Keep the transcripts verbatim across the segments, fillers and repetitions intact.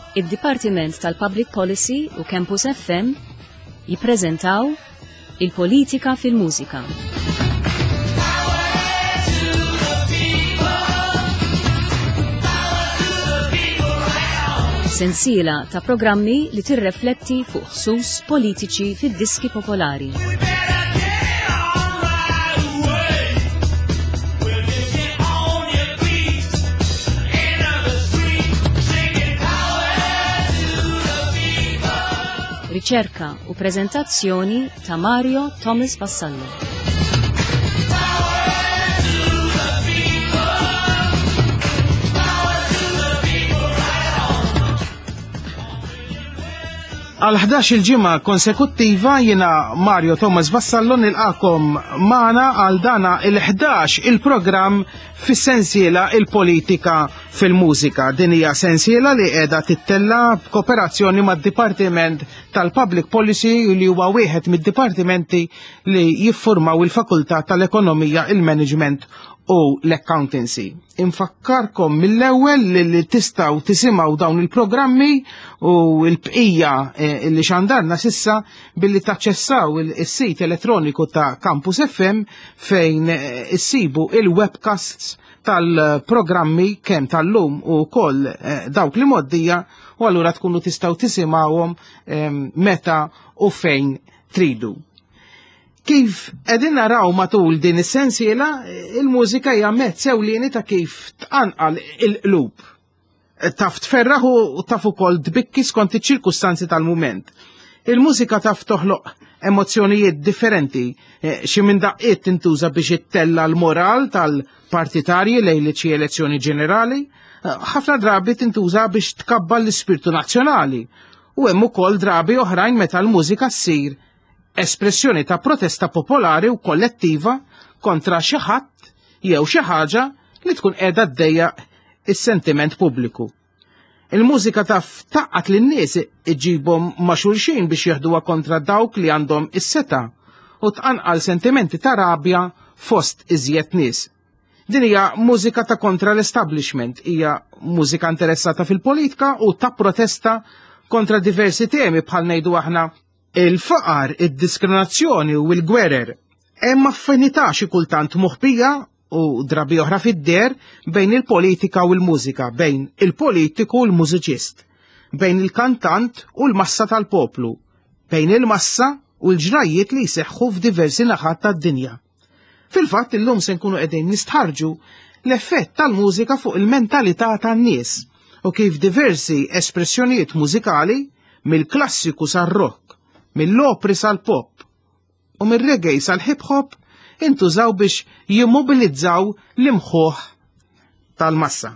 id-Dipartiment tal-Public Policy u Campus F M jippreżentaw il-politika fil-mużika. Sensiela ta' programmi li tirrefletti fuq ħsuss politiċi fid-diski popolari. Riċerka u prezentazzjoni ta' Mario Thomas Vassallo. Għal ħdax il-ġimgħa konsekuttiva jiena Mario Thomas Vassallo nilqakom magħna għal dana il-ħdax il-programm fis-sensiela il-politika fil-mużika. Din hija sensiela li qiegħda tittella b'kooperazzjoni mad-Dipartiment tal-Public Policy li huwa wieħed mid-dipartimenti li jiffurmaw il-Fakultà tal-Ekonomija, il-Management u l-Accountancy. Infakkarkom mill-ewwel li tistgħu tisimgħu dawn il-programmi u l-bqija li xandarna sissa billi taċċessaw is-sit elettroniku ta' Campus F M fejn issibu il-webcasts tal-programmi kemm tal-lum u koll dawk li moddija u allura tkunu tistgħu tisimgħuhom meta u fejn tridu. Kif qegħdin naraw matul din is-sensiela, il-mużika hija mezz ewlieni ta' kif tqanqal il-qlub. Taf tferraħ u taf ukoll tbikki skont iċ-ċirkustanzi tal-mument. Il-mużika taf toħloq emozzjonijiet differenti, xi minn daqqiet tintuża biex ittella l-moral tal-partitarji lejn xi elezzjoni ġenerali, ħafna drabi tintuża biex tkabbal l-ispirtu nazzjonali, u hemm ukoll drabi oħrajn meta l-mużika ssir espressjoni ta' protesta popolari u kollettiva kontra xi ħadd jew xi ħaġa li tkun qiegħda ddejjaq is-sentiment pubbliku. Il-mużika taf taqqat lin-nies iġibhom ma' xulxin biex jaħduha kontra dawk li għandhom is-seta' u tqanqal sentimenti ta' rabja fost iżjed nies. Din hija mużika ta' kontra l-establishment, hija mużika interessata fil-politika u ta' protesta kontra diversi temi bħal ngħidu aħna il-faqar, id-diskriminazzjoni u l-gwerer. Hemm affinità xi kultant moħbija u drabi oħra fid-der bejn il-politika u l-mużika, bejn il-politiku u l-mużiċist, bejn il-kantant u l-massa tal-poplu, bejn il-massa u l-ġrajiet li jseħħu f'diversi naħat tad-dinja. Fil-fatt illum se nkunu qegħdin nistħarġu l-effett tal-mużika fuq il-mentalità tan-nies u kif diversi espressjonijiet mużikali mill-klassiku sar-rock, mill-opri sal-pop u mill-reggae sal-hip-hop intużaw biex jimmobilizzaw l-imħuħ tal-massa.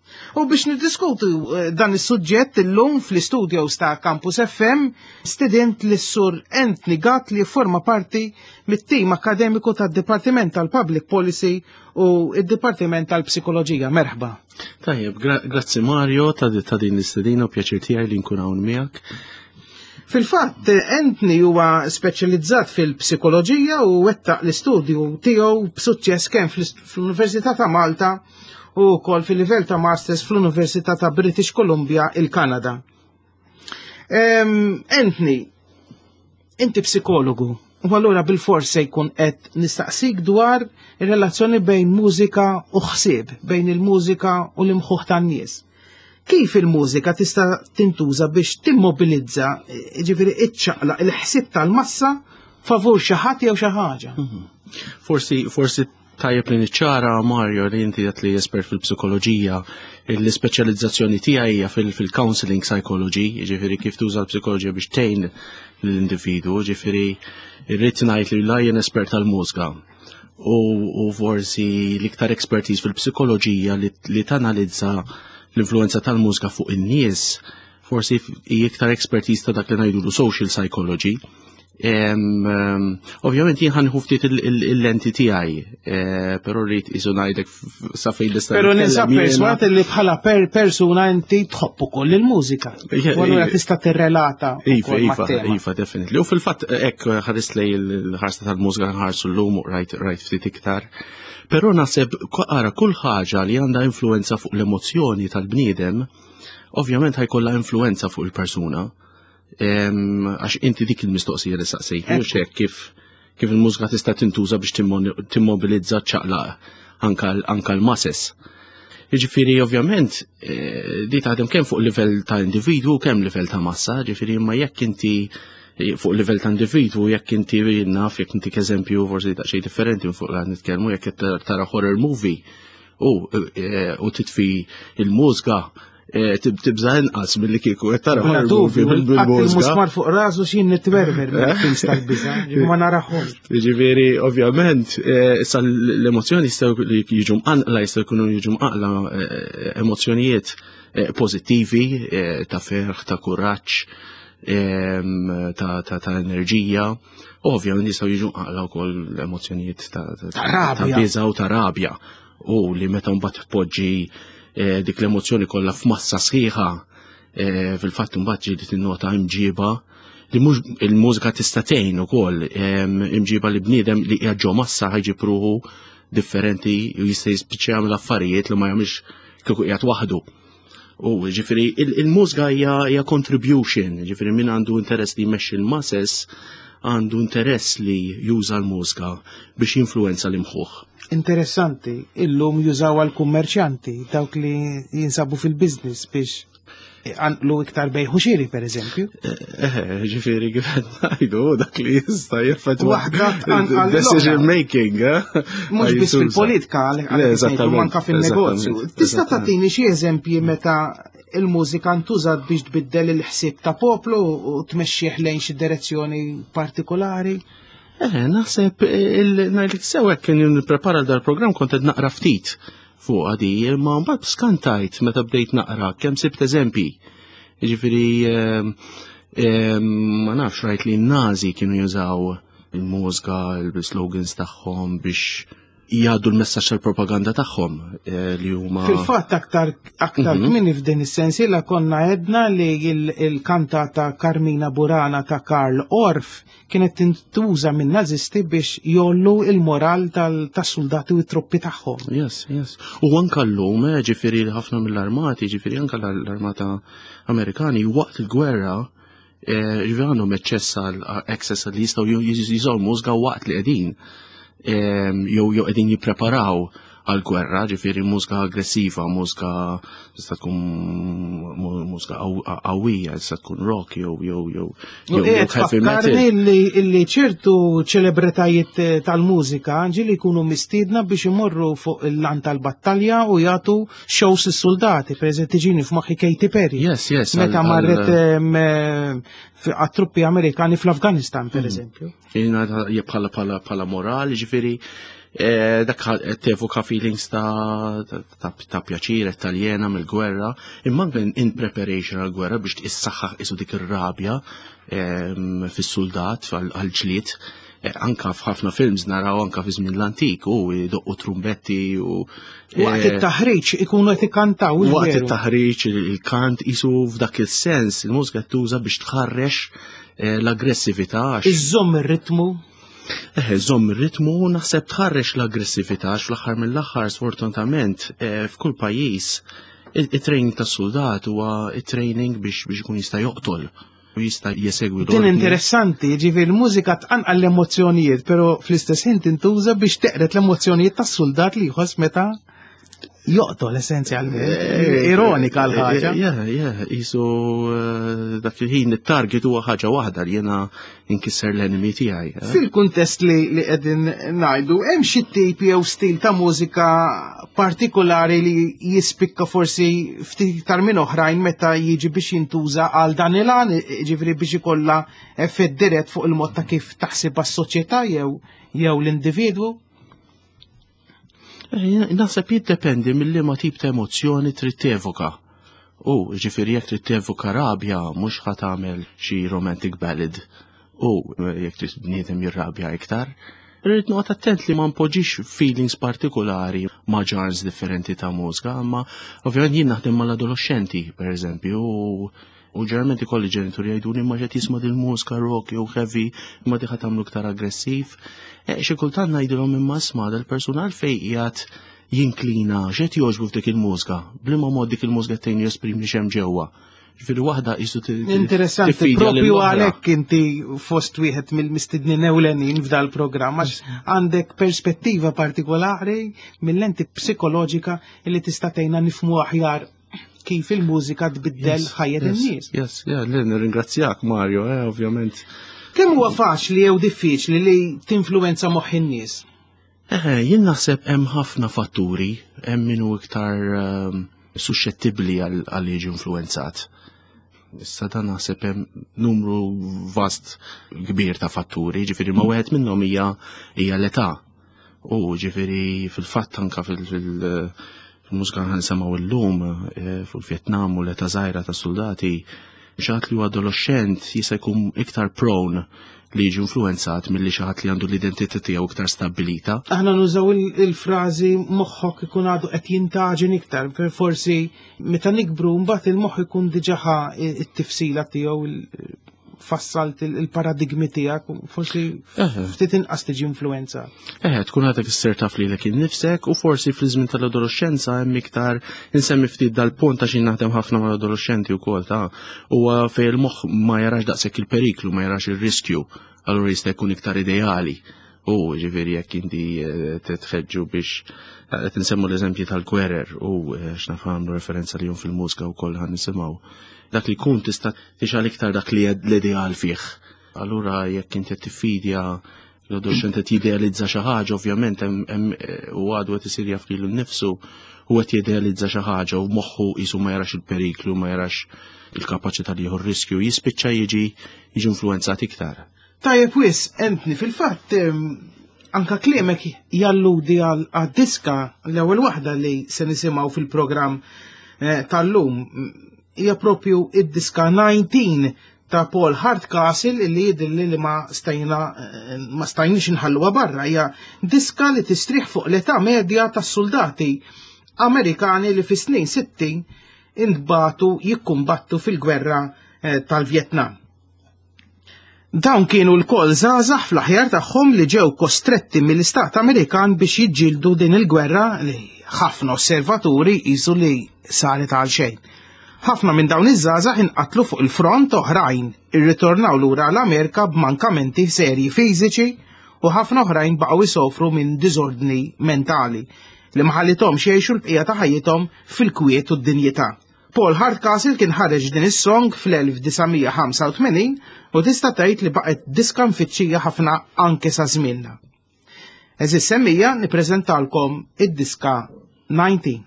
U biex niddiskutu dan is-suġġett illum fl-istudios ta' Campus F M, student l-sur Anthony Gatt li forma parti mit-tim akademiku tad-Dipartiment tal-Public Policy u id-Dipartiment tal-Psikoloġija. Merħba. Tajjeb, grazzi Mario ta' din l-istedina u pjaċir tiegħi li nkun hawn miegħek. Fil-fatt, Anthony huwa speċjalizzat fil-psikoloġija u wettaq l-istudju tiegħu b'suċċess kemm fl-Università ta' Malta u wkoll fil-livell ta' Masters fl-Università ta' British Columbia il-Kanada. Um, Anthony, inti psikologu, u allura bil-fors se jkun qed nistaqsik dwar ir-relazzjoni bejn mużika u ħsieb, bejn il-mużika u l-imħuħ tan-nies. Kif il-mużika tista' tintuża biex timmobilizza, ġifieri iċċaqlaq il-ħsieb tal-massa favur xi ħadd jew xi ħaġa? Forsi forsi tajjeb li niċċara Mario li inti qed li espert fil-psikoloġija, l-ispeċjalizzazzjoni tiegħi hija fil-counseling psychology, ġifieri kif tuża l-psikoloġija biex tgħin l-individwu, ġifieri irrid ngħid li la jien espert tal-mużika. U forsi l-iktar expertise fil-psikoloġija li tanalizza l-influenza tal-mużika fuq in-nies, forsi iktar expertise ta' dak li ngħidulu social psychology. Ovvjament jien ħanħu ftit il-lenti tiegħi, però rrid isu ngħidlek sa fejn l-istat. Però ninsab perswat li bħala persuna inti tħobb ukoll il-mużika. Allura tista' tirrelata. Iva, iva, iva, definitely. U fil-fatt hekk ħares lej il-ħarsa tal-mużika nħarsu llum rajt ftit iktar. Però naħseb ara kull ħaġa li għandha influenza fuq l-emozzjoni tal-bniedem, ovvjament ħajkollha influenza fuq il-persuna. Għax inti dik il-mistoqsija li saqsejt, mhux hekk kif kif il-mużika tista' tintuża biex timmobilizza ċaqlaq anka l-masses. Jiġifieri ovvjament di taħdem kemm fuq livell ta' individwu kemm livell ta' massa, ġifieri imma jekk inti fuq livell ta' individwu jekk inti naf jekk inti eżempju forsi ta' xejn differenti minn fuq li nitkellmu jekk tara horror movie u titfi il-mużika tibża inqas milli kieku qed tara horror movie bil-mużika. Il-musmar fuq rasu xin nitwerber mill-films tal-biża, ma narahom. Jiġifieri ovvjament issa l-emozzjoni jistgħu jiġu mqanqla jistgħu jkunu jiġu mqanqla emozzjonijiet pożittivi ta' ferħ, ta' kuraġġ, ta' enerġija, ovvjament jistgħu jiġu mqanqla wkoll emozzjonijiet ta' biża u ta' rabja. U li meta mbagħad tpoġġi dik l-emozzjoni kollha f'massa sħiħa fil-fatt imbagħad ġiet tinnota imġiba li mhux il-mużika tista' tgħin ukoll imġiba li bniedem li qiegħed ġo massa ħajġib ruħu differenti u jista' jispiċċa jagħmel affarijiet li ma jagħmilx kieku qiegħed waħdu. U ġifieri il-mużika hija contribution, ġifieri min għandu interess li jmexxi l-masses għandu interess li juża l-mużika biex jinfluwenza l-imħuħ. Interessanti, illum jużaw għal-kummerċanti, dawk li jinsabu fil-biznis biex għanqlu iktar bejħu xiri, per eżempju. Eh, ġifiri għifet najdu, dak li jista jeffetwa decision making. Mux bis fil-politika, għal manka fil-negozju. Tista tatini xie eżempji meta il-mużika ntużat biex tbiddel il-ħsieb ta' poplu u tmexxih lejn xi direzzjoni partikolari? Eh, naħseb il-najlik sewek kien nipprepara dal-programm kont qed naqra ftit fuq għadi, ma mbagħad skantajt meta bdejt naqra kemm sibt eżempji. Jiġifieri ma nafx rajt li n-Nazi kienu jużaw il-mużika, il-slogans tagħhom biex jgħaddu l-messaġġ tal-propaganda tagħhom li huma. Fil-fatt aktar aktar kmini f'din is-sensiela konna għedna li il-kantata Carmina Burana ta' Karl Orff kienet tintuża minn nazisti biex jollu il-moral tas-soldati u t-truppi tagħhom. Yes, yes. U anke llum ġifieri ħafna mill-armati, ġifieri anke l-armata Amerikani waqt il-gwerra ġifieri għandhom eċċess għal access li jistgħu jużaw mużika waqt li qegħdin. jew jew qegħdin jippreparaw għal-gwerra, ġifieri mużika aggressiva, mużika tista' tkun mużika qawwija, tista' tkun rock jew jew jew heavy metal. Illi ċertu ċelebritajiet tal-mużika ġieli jkunu mistiedna biex imorru fuq il-lan tal-battalja u jagħtu shows is-soldati, pereżempju tiġini f'moħħi Katy Perry. Yes, yes. Meta marret għat-truppi Amerikani fl-Afganistan, per eżempju. Bħala moral, ġifieri dak tevoka feelings ta' pjaċir taljena mill-gwerra, imma in preparation għal-gwerra biex tissaħħaħ isu dik ir-rabja fis-soldat għal-ġlied. Anka f'ħafna films naraw anka fi żmien l-antik u jdoqqu trumbetti u waqt it-taħriġ ikunu qed ikkantaw. Waqt it-taħriġ il-kant isu f'dak il-sens il-mużika tuża biex tħarrex l-aggressività. Iżomm ir-ritmu. Eh, żomm ir-ritmu naħseb tħarrex l-aggressività fl-aħħar mill-aħħar sfortunatament f'kull pajjiż it-training tas-soldat huwa it-training biex biex ikun jista' joqtol. U jista' jesegwi. Din interessanti, ġifieri l-mużika tqanqal l-emozzjonijiet, però fl-istess ħin tintuża biex teqret l-emozzjonijiet tas-soldat li jħoss meta joqtol essenzjalment. Ironika l-ħaġa. Yeah, yeah, isu dak il-ħin it-target huwa ħaġa waħda li jiena inkisser l-enemy tiegħi. Fil-kuntest li li qegħdin ngħidu, hemm xi tipi jew stil ta' mużika partikolari li jispikka forsi ftit iktar minn oħrajn meta jiġi biex jintuża għal dan il-għan, ġifieri biex ikollha effett dirett fuq il-mod ta' kif taħsib għas-soċjetà jew jew l-individwu? Naħseb jiddependi mill-liema tip ta' emozzjoni trid tevoka. U ġifieri jekk trid tevoka rabja mhux ħadd tagħmel xi romantic ballad. U jekk trid bniedem jirrabja iktar, irrid noqgħod attent li ma npoġġix feelings partikolari ma' genres differenti ta' mużika, imma ovvjament jien naħdem mal-adolescenti, pereżempju, u U ġeralment ikolli ġenituri jgħiduli ma ġed jisma' dil-mużika rock jew heavy imma diħa tagħmlu iktar aggressiv. Xi kultant ngħidilhom imma isma' dal-persuna għalfejn qiegħed jinklina x'qed jogħġbu f'dik il-mużika, bliema mod dik il-mużika tgħin jesprim li xem ġewwa. Ġifieri waħda qisu interessanti propju għalhekk inti fost wieħed mill-mistednin ewlenin f'dal programm għax għandek perspettiva partikolari mill-lenti psikoloġika li tista' tgħinna nifhmu aħjar kif il-mużika tbiddel ħajja in-nies. Yes, yeah, ringrazzjak Mario, eh, ovvjament. Kemm huwa faċli jew diffiċli li tinfluwenza moħħ in-nies? Eh, jien naħseb hemm ħafna fatturi, hemm minnu iktar suscettibbli għal jiġi influenzat. Issa dan naħseb hemm numru vast kbir ta' fatturi, ġifieri ma wieħed minnhom hija hija l-età. U ġifieri fil-fatt anke fil-mużika nsemgħu llum fil-Vjetnam u l-età żgħira ta' soldati xaħat li huwa adolescent jista' jkun iktar prone li jiġi influenzat milli xi ħadd li għandu l-identità tiegħu iktar stabbilita. Aħna nużaw il-frażi moħħok ikun għadu qed jintaġen iktar, forsi meta nikbru mbagħad il-moħħ ikun diġà ħa it-tifsila tiegħu fassalt il-paradigmi tiegħek, forsi ftit inqas tiġi influenza. Eh, tkun għadek issir taf lilek innifsek u forsi fl-żmien tal-adolescenza hemm iktar insemmi ftit dal-punt għax naħdem ħafna mal-adolescenti wkoll ta' huwa fejn il-moħħ ma jarax daqshekk il-periklu, ma jarax ir-riskju, allura jista' jkun iktar ideali. U ġifieri jekk inti titħeġġu biex qed insemmu l-eżempji tal-gwerer u x'nafhom referenza lihom fil-mużika wkoll ħan nisimgħu. Dak li kun tista' tixal iktar dak li l-ideal fih. Allura jekk inti tiffidja l-adolescent qed jidealizza xi ħaġa, ovvjament hemm u għadu qed isir jaf lilu nnifsu u qed jidealizza xi ħaġa u moħħu qisu ma jarax il-periklu, ma jarax il-kapaċità li jieħu r-riskju, jispiċċa jiġi jiġi influenzat iktar. Tajjeb wis, Anthony, fil-fatt anka kliemek jalludi għad-diska l-ewwel waħda li se nisimgħu fil-programm tal-lum hija propju id-diska nineteen ta' Paul Hardcastle li jidilli li ma stajna ma stajniex inħalluha barra. Hija diska li tistrieħ fuq l-età medja tas-soldati Amerikani li fis-snin sittin intbatu jikkumbattu fil-gwerra tal-Vjetnam. Dawn kienu l-koll żgħażagħ fl-aħjar tagħhom li ġew kostretti mill-Istat Amerikan biex jiġġieldu din il-gwerra li ħafna osservaturi qisu li saret għal xejn. Ħafna minn dawn iż-żgħażagħ inqatlu fuq il-front oħrajn irritornaw lura l-Amerika b'mankamenti serji fiżiċi u ħafna oħrajn baqgħu jsofru minn diżordni mentali li ma ħallithomx jgħixu l-bqija ta' ħajjithom fil-kwiet u d-dinjità. Paul Hardcastle kien ħareġ din is-song fl-elf tisa' ħamsa u tmenin u tista' tgħid li baqgħet diska mfittxija ħafna anke sa żmienna. Eżis semmija nippreżentalkom id-diska nineteen.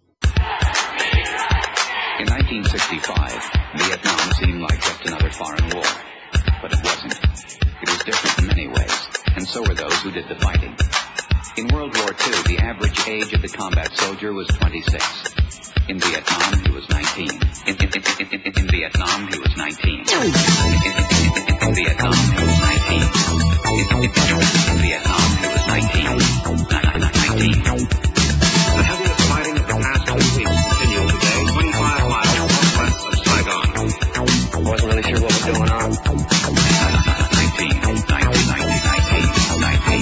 In nineteen sixty-five, Vietnam seemed like just another foreign war. But it wasn't. It was different in many ways, and so were those who did the fighting. In World War Two, the average age of the combat soldier was twenty-six. In Vietnam, he was nineteen. In, in, in, in, in, in Vietnam, he was nineteen. In, in, in, in, in Vietnam, he was nineteen. In, in, in, in Vietnam, he was nineteen. nineteen. The heaviest fighting of the past two weeks continued today, twenty-five miles northwest of Saigon. I wasn't really sure what was going on. nineteen, nineteen, nineteen, nineteen, nineteen.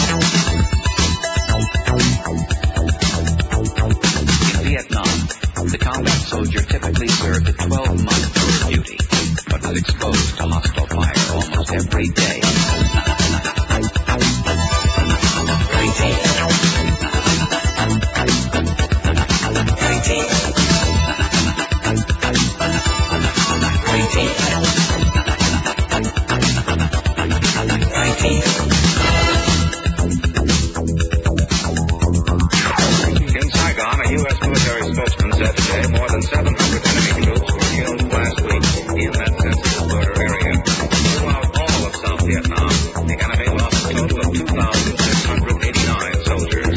In Vietnam, the combat soldier typically served a twelve-month tour of duty, but was exposed to hostile fire almost every day. In Saigon, a U S military spokesman said today more than seven hundred enemy troops were killed last week in that sensitive border area. Throughout all of South Vietnam, the enemy lost a total of two thousand six hundred eighty-nine soldiers.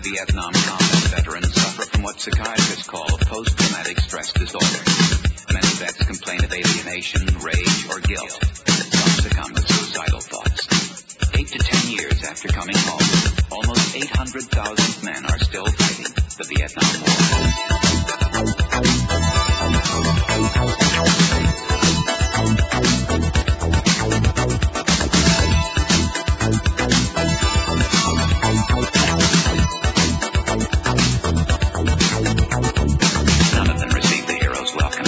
Vietnam combat veterans suffer from what psychiatrists call post-traumatic stress disorder. Many vets complain of alienation, rage, or guilt. Some succumb to suicidal thoughts. Eight to ten years after coming home, almost eight hundred thousand men are still fighting the Vietnam War. None of them received the hero's welcome.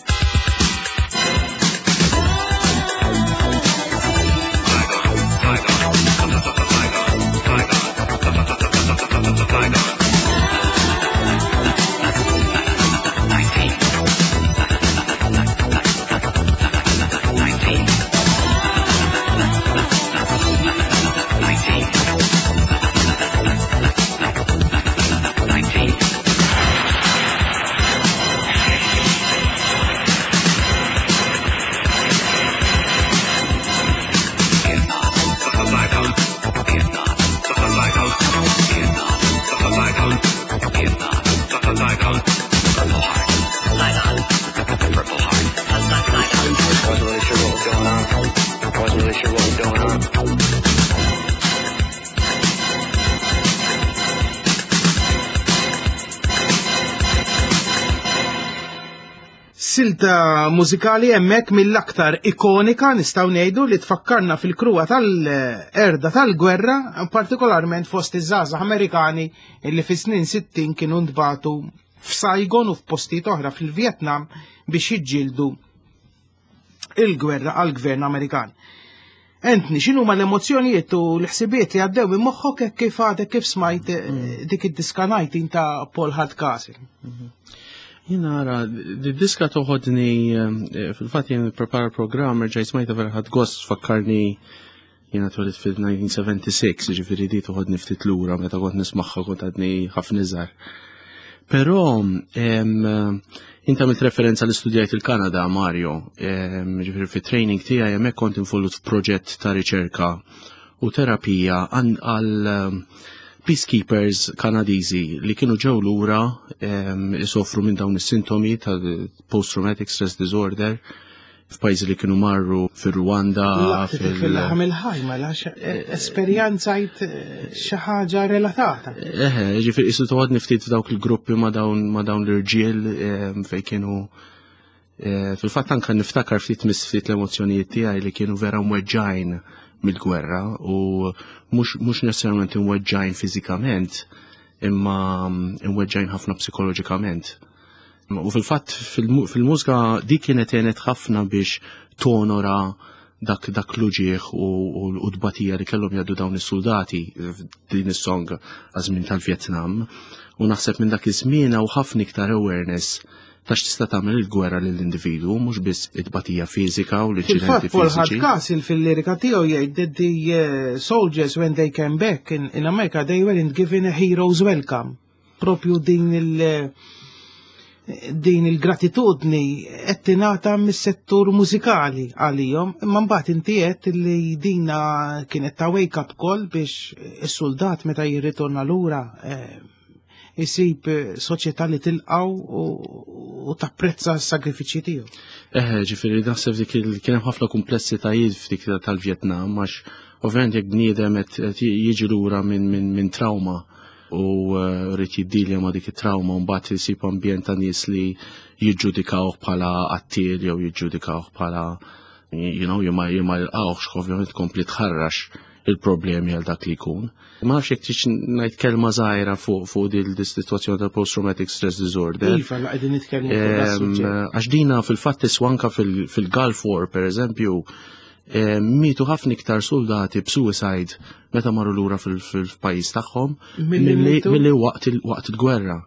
Silta mużikali hemmhekk mill-aktar ikonika nistgħu ngħidu li tfakkarna fil-kruwa tal-erda tal-gwerra, partikolarment fost iż-żgħażagħ Amerikani illi fis-snin sittin kienu ntbagħtu f'Saigon u f'postijiet oħra fil-Vjetnam biex jiġġieldu il-gwerra għall-gvern Amerikan. Entni, x'inhuma l-emozzjonijiet u l-ħsibiet li għaddew minn moħħok hekk kif għadek kif smajt dik id-diskanajt ta' Paul Hardcastle? Jina għara, d-diska toħodni, fil-fat jena prepara program, rġaj smajta verħad gost fakkarni jena twalit fil-nineteen seventy-six, ġifiri di toħodni ftit l-ura, meta kont nismaħħa kont għadni ħafna iżgħar. Però, inta mill referenza l-istudjajt il-Kanada, Mario, ġifiri fit-training tija jemmek kont involut f'proġett ta' riċerka u terapija għal peacekeepers kanadizi li kienu ġew lura isofru minn dawn is-sintomi ta' post-traumatic stress disorder f'pajjiżi li kienu marru fir-Rwanda fil-ħajma esperjanzajt xi ħaġa relatata. Eħe, ġifieri isu toħodni ftit f'dawk il-gruppi ma' dawn ma' dawn l-irġiel fejn kienu fil-fatt anke niftakar ftit mis ftit l-emozzjonijiet tiegħi li kienu vera mweġġajn mill-gwerra u mhux necessarjament imweġġajn fiżikament imma imweġġajn ħafna psikoloġikament. U fil-fatt fil-mużika dik kienet għenet ħafna biex tonora dak dak l-uġieħ u d-batija li kellhom jgħaddu dawn is-soldati din is-song għażmin tal-Vjetnam u naħseb minn dak iż-żmien hawn ħafna iktar awareness tax tista' tagħmel il-gwerra lill-individwu mhux biss it-batija fiżika u l-inċidenti fiżiċi. Paul Hardcastle fil-lirika tiegħu jgħid that the uh, soldiers when they came back in, in America they weren't given a hero's welcome. Propju din il- din il-gratitudni qed tingħata mis-settur mużikali għalihom, imma mbagħad inti qed li dina kienet ta' wake up call biex is-soldat meta jirritorna lura isib soċjetà li tilqaw u tapprezza s-sagrifiċċji tiegħu. Eħe, ġifieri naħseb dik kien hemm ħafna kumplessitajiet f'dik tal-Vjetnam għax ovvjament jekk bniedem qed jiġi lura minn trauma u rrid jiddilja ma' dik it-trauma u mbagħad isib ambjent ta' nies li jiġġudikawh bħala qattil jew jiġġudikawh bħala you know ma jilqawhx ovvjament kompli tħarrax il-problemi għal dak li jkun. Ma nafx jekk tix ngħid kelma żgħira fuq fuq din is-sitwazzjoni tal-post-traumatic stress disorder. Iva, qegħdin nitkellmu fuq għax dina fil-fatt iswanka fil-Gulf War pereżempju mietu ħafna iktar soldati b'suicide meta marru lura fil-pajjiż tagħhom milli waqt il-gwerra.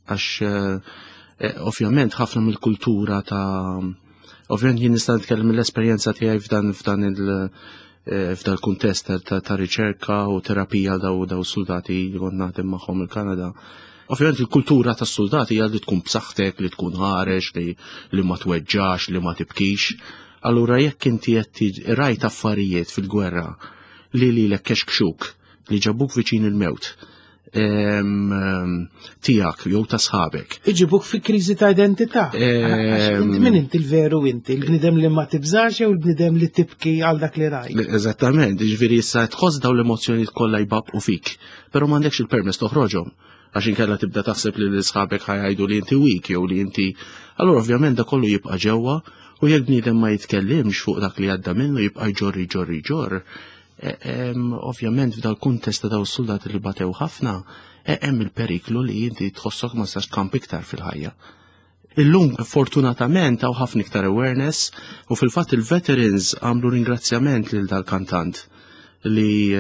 Għax ovvjament ħafna mill-kultura ta' ovvjament jien nista' nitkellem mill-esperjenza tiegħi f'dan f'dan il- f'dal kuntest ta' riċerka u terapija daw daw soldati li kont naħdem magħhom il-Kanada. Ovvjament il-kultura tas-soldati hija li tkun b'saħħtek, li tkun ħarex, li li ma tweġġax, li ma tibkix. Allura jekk inti qed rajt affarijiet fil-gwerra li lilek kexkxuk li ġabuk viċin il-mewt, tijak, jew ta' sħabek. Iġibuk fi kriżi ta' identità. Inti min inti l-veru inti, l-bnidem li ma tibżax jew l-bnidem li tibki għal dak li raj. Eżattament, ġifieri issa tħoss daw l-emozzjonijiet kollha jbabqu fik, però m'għandekx il-permess toħroġhom. Għax inkella tibda taħseb li l-sħabek ħajgħidu li inti weak jew li inti. Allura ovvjament da kollu jibqa' ġewwa u jekk bniedem ma jitkellimx fuq dak li għadda minnu jibqa' ġorri ġorri ġor. Ovvjament f'dal kuntest ta' daw is-soldati li batew ħafna, hemm il-periklu li inti tħossok ma sax tkamp iktar fil-ħajja. Illum fortunatament hawn ħafna iktar awareness u fil-fatt il-veterans għamlu ringrazzjament lil dal-kantant li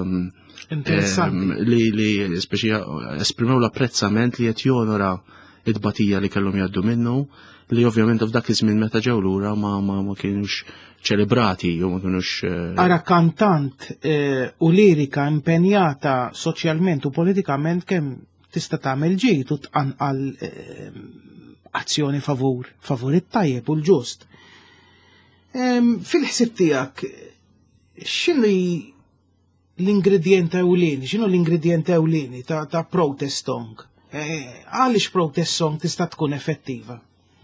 li li speċi esprimew l-apprezzament li qed jonora id-batija li kellhom jgħaddu minnu li ovvjament f'dak iż-żmien meta ġew lura ma ma ma kienux ċelebrati jew ma kienux. Ara kantant u lirika impenjata soċjalment u politikament kemm tista' tagħmel ġid u tqanqal azzjoni favur favur it-tajjeb u l-ġust. Fil-ħsieb tiegħek x'inhi l-ingredjent ewlieni, x'inhu l-ingredjent ewlieni ta' ta' protest song? Għaliex protest song tista' tkun effettiva?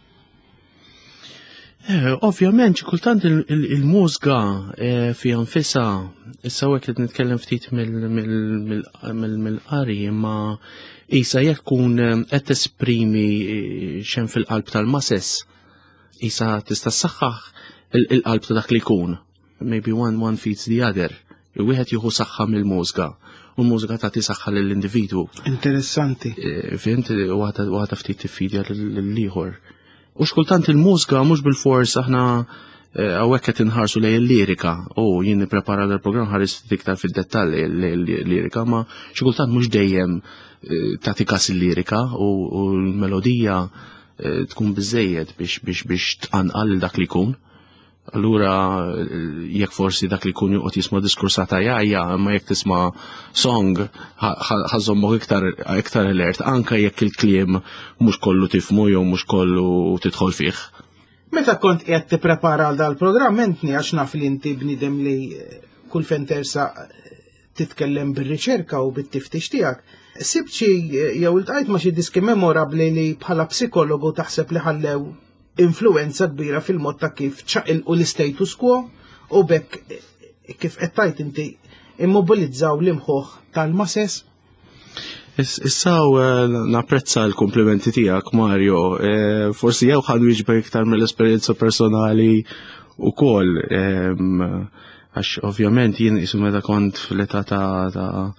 Ovvjament, kultant il-mużga fi anfissa, issa hekk qed nitkellem ftit mill-qari, imma isa jekk tkun qed tesprimi xemm fil-qalb tal-masses, isa tista' ssaħħaħ il-qalb ta' dak li jkun. Maybe one one feeds the other. Wieħed jieħu saħħa mill-mużga u l-mużga tagħti saħħa lill-individwu. Interessanti. Fimt waħda ftit tiffidja lill-ieħor. U xkultant il-mużga mhux bil-fors aħna hawnhekk qed inħarsu lejn il-lirika. U jien nipprepara dal-programm ħares iktar fid-dettall il-lirika, ma xkultant mhux dejjem tagħti każ il-lirika u l-melodija tkun biżejjed biex biex biex tqanqal dak li jkun. Allura jekk forsi dak li jkun joqgħod jisma' diskursata jgħajja, ma jekk tisma' song ħażommok iktar iktar alert anke jekk il-kliem mhux kollu tifhmu jew mhux kollu tidħol fih. Meta kont qed tipprepara għal dal-programm entni għax naf li inti bniedem li kull fejn tersa titkellem bir-riċerka u bit-tiftix tiegħek. Sibt xi jew iltqajt ma' xi diski memorabbli li bħala psikologu taħseb li ħallew influenza kbira fil-mod ta' kif ċaqilqu l-status quo u bekk kif qed tajt inti immobilizzaw l-imħuħ tal-masses? Issa napprezza l-komplimenti tiegħek, Mario. Forsi jew ħad wieġbek iktar mill-esperjenza personali wkoll. Għax ovvjament jien isu meta kont fl-età ta'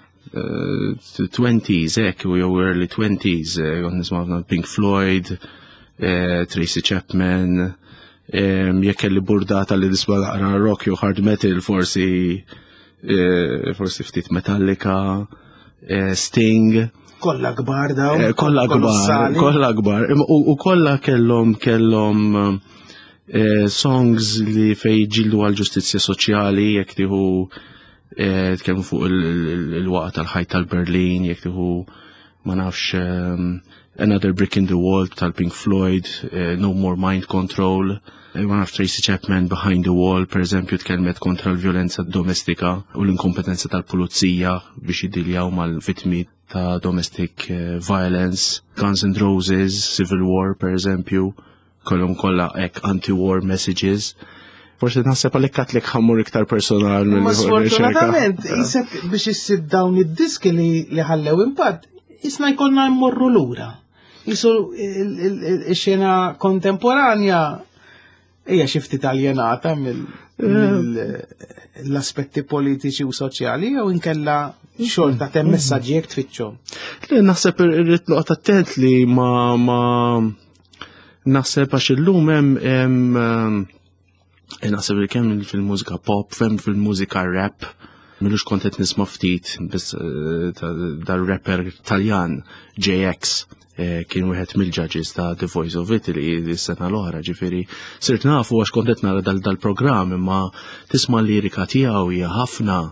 twenties hekk u jew early twenties kont nisma' Pink Floyd, Uh, Tracy Chapman, um, jekk kelli burdata li nisma' naqra rock jew hard metal, forsi uh, forsi ftit Metallica, uh, Sting. Kollha kbar daw. Uh, kollha kbar, kollha kbar. U kollha kellhom kellhom uh, songs li fej ġildu għal ġustizzja soċjali, jekk tieħu uh, tkellmu fuq il-waqt tal-ħajt tal-Berlin, jekk tieħu ma nafx um, Another Brick in the Wall tal-Pink Floyd, uh, No More Mind Control, uh, one of Tracy Chapman, Behind the Wall, per eżempju, tkellmet kontra l-violenza domestika u l-inkompetenza tal-pulizija biex jiddiljaw mal-vitmi ta' domestic uh, violence. Guns N' Roses, Civil War, per eżempju, kollhom kollha hekk anti-war messages. Forse naħseb għalhekk għatlek ħammur iktar personal mill-riċerka. Ma sfortunatament, jisek biex issib dawn id-diski li ħallew impatt, jisna jkollna jmorru lura. Jisu il-xena kontemporanja hija xi ftit aljenata mill-aspetti politiċi u soċjali jew inkella xorta hemm messaġġi jekk tfittxhom. Naħseb irrid noqgħod attent li ma ma naħseb għax illum hemm naħseb li kemm fil-mużika pop, femm fil-mużika rap, milux kontet nisma' ftit biss dal-rapper Taljan J X. Kien wieħed mill-judges ta' The Voice of Italy dis-sena l-oħra, ġifieri sirt nafu għax kontet nara dal-programm imma tisma' l-lirika tiegħu hija ħafna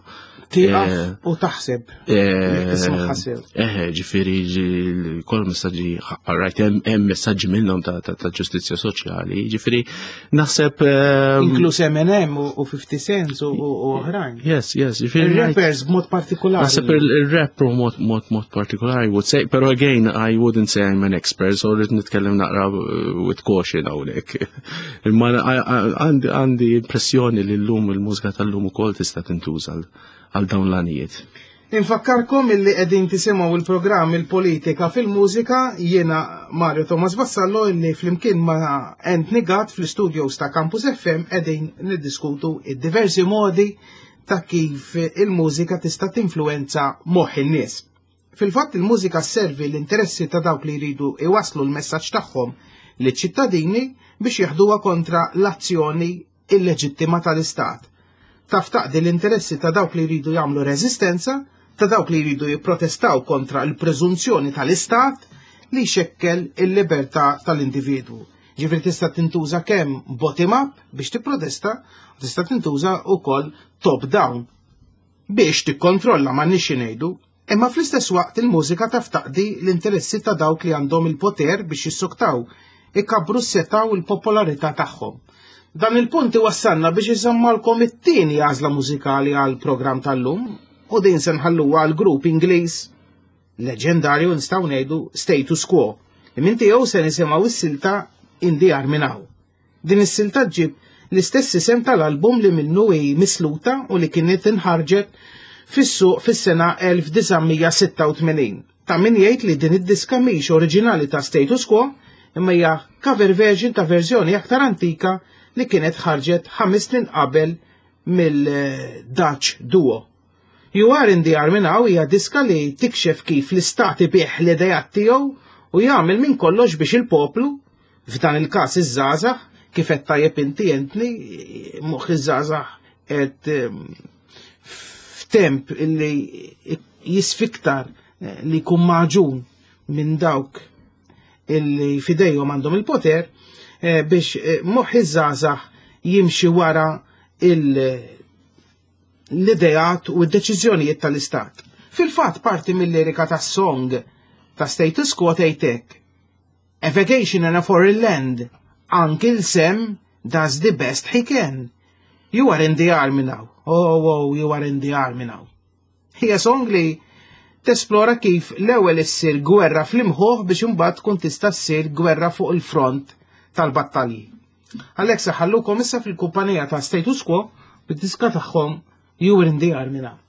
Tiqaf u taħseb. Isma' ħaseb. Eh, ġifieri kol messaġġi rajt hemm messaġġi minnhom ta' ġustizzja soċjali, ġifieri naħseb inkluż Eminem u fifty Cent u oħrajn. Yes, yes, ġifieri rappers b'mod partikolari. Naħseb il-rap mod mod mod partikolari would say, pero again I wouldn't say I'm an expert, so rrid nitkellem naqra with caution hawnhekk. Imma għandi impressjoni li llum il-mużika tal-lum ukoll tista' tintuża għal dawn l-għanijiet. Infakkarkom illi qegħdin tisimgħu il-programm il-politika fil-mużika jiena Mario Thomas Vassallo illi flimkien ma' Anthony Gatt fl-studios ta' Campus F M qegħdin niddiskutu id-diversi modi ta' kif il-mużika tista' tinfluwenza moħħ in-nies. Fil-fatt il-mużika sservi l-interessi ta' dawk li jridu iwaslu l-messaġġ tagħhom liċ-ċittadini biex jaħduha kontra l-azzjoni illeġittima tal-Istat. Taf taqdi l-interessi ta' dawk li jridu jagħmlu reżistenza, ta' dawk li jridu jipprotestaw kontra l-preżunzjoni tal-Istat li jxekkel il-libertà tal-individwu. Ġifri tista' tintuża kemm bottom up biex tipprotesta, u tista' tintuża wkoll top down biex tikkontrolla ma nix ngħidu, imma fl-istess waqt il-mużika taf taqdi l-interessi ta' dawk li għandhom il-poter biex jissuktaw, ikkabbru s-seta u l-popolarità tagħhom. Dan il-punt wassanna biex iżammalkom it-tieni għażla mużikali għal programm tal-lum u din se nħalluha għal grupp Ingliż leġendarju nistgħu ngħidu Status Quo. Minn tiegħu se nisimgħu is-silta In the Army Now. Din is-silta ġib l-istess isem tal-album li minnu hi misluta u li kienet inħarġet fis-suq fis-sena elf tisgħumija sitta u tmenin. Ta' min jgħid li din id-diska mhix oriġinali ta' Status Quo imma hija cover version ta' verżjoni aktar antika li kienet ħarġet ħames snin qabel mill-Dutch duo. You Are in the Army Now hija diska li tikxef kif l-istat ibih l-idejat tiegħu u jagħmel minn kollox biex il-poplu, f'dan il-każ iż-żgħażagħ, kif qed tajjeb inti Anthony, moħħ iż-żgħażagħ qed f'temp illi jisfiktar li jkun maġun minn dawk illi fidejhom għandhom il-poter, biex moħħ iż-żgħażagħ jimxi wara l-idejat u d-deċiżjonijiet tal-Istat. Fil-fatt parti mill-lirika tas-song ta' Status Quo tgħidlek: A vacation in a foreign land, Uncle Sam does the best he can. You are in the army now. Oh, oh, you are in the army now. Hija song li tesplora kif l-ewwel issir gwerra fl-imħuħ biex imbagħad tkun tista' ssir gwerra fuq il-front tal-battalji. Għalhekk se ħallukom issa fil-kumpanija ta' Status Quo bid-diska tagħhom You Were in the Army Now.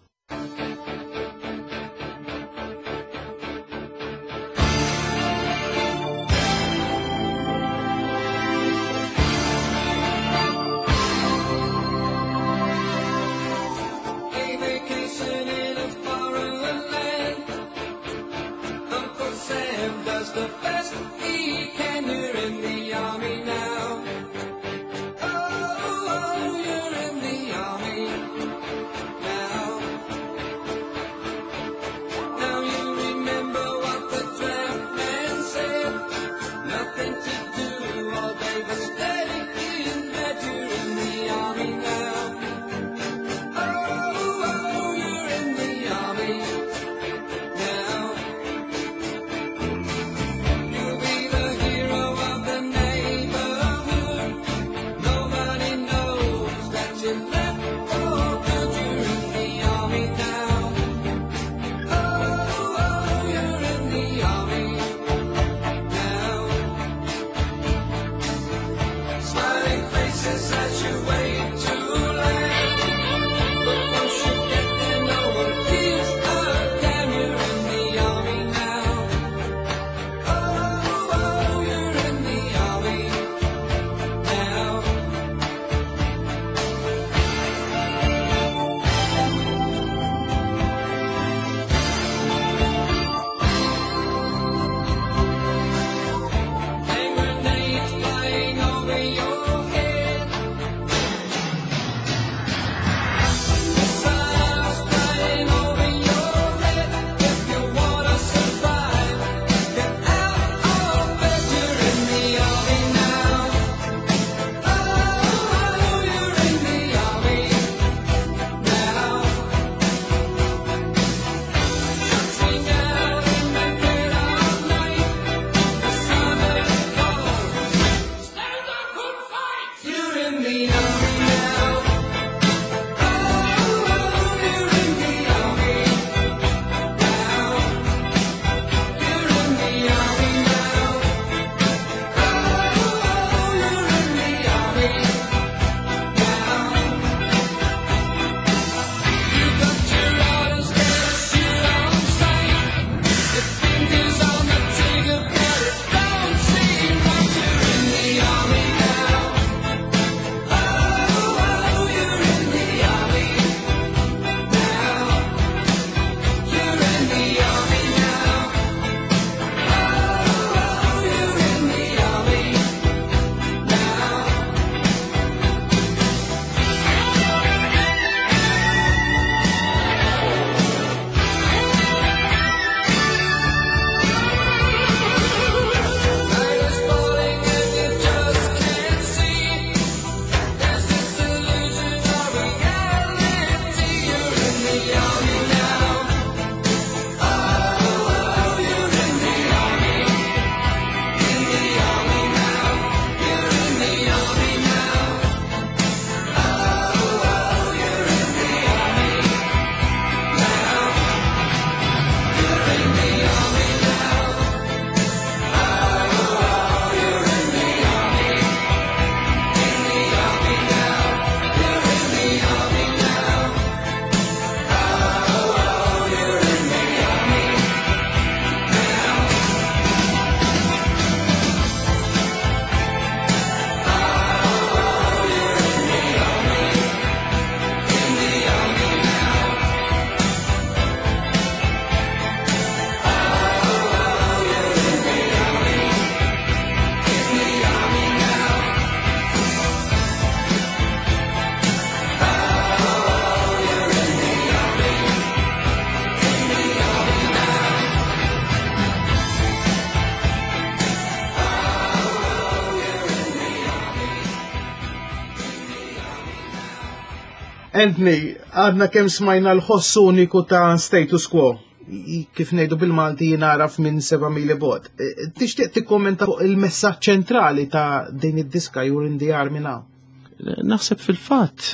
Anthony, għadna kemm smajna l-ħoss uniku ta' status quo. Kif ngħidu bil-Malti naraf minn seba' mili vot. Tixtieq tikkommenta fuq il-messaġġ ċentrali ta' din id-diska You're in the Army Now? Naħseb fil-fatt